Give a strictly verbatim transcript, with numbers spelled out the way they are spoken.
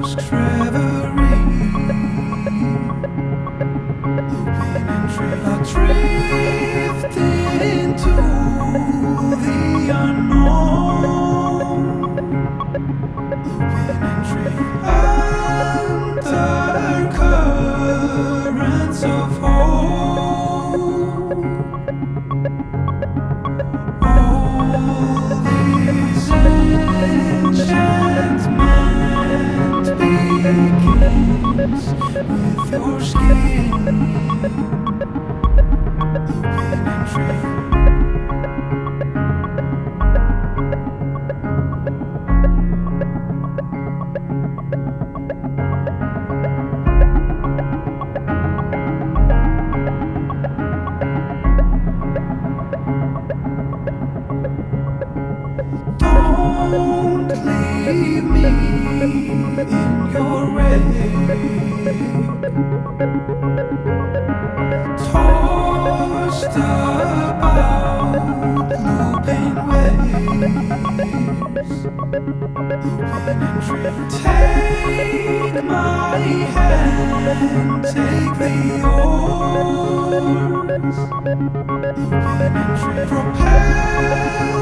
dusk's reverie, looping and trail, I drift into the unknown, looping and trail, under currents of hope. All these enchantment begins with your skin, looping and trail. Don't leave me in your wake, tossed about looping waves, looping and trail. Take my hand, take the oars, looping and trail. Propel